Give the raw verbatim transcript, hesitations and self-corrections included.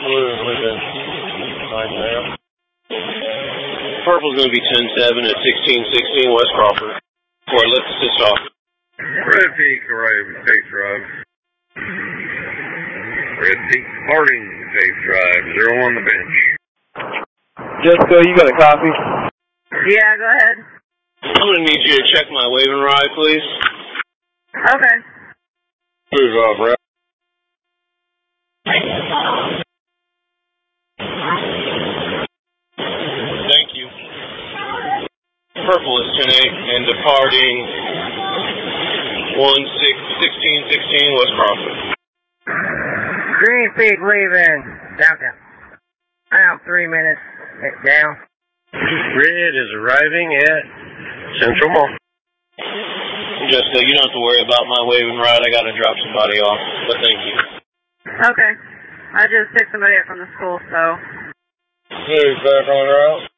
Blue, leaving nine now. Purple's going to be ten seven at sixteen sixteen West Crawford. Or let's assist off. Red Peak arriving Safe Drive. Red Peak departing Safe Drive. Zero on the bench. Jessica, you got a copy? Yeah, go ahead. I'm going to need you to check my wave and ride, please. Okay. Move off, right? Thank you. Purple is ten eight and departing one six sixteen sixteen West Crawford. Green Peak leaving downtown. Out three minutes down. Red is arriving at Central Mall. Jessica, you don't have to worry about my wave and ride. I got to drop somebody off, but thank you. Okay. I just picked somebody up from the school, so. Who's back on route?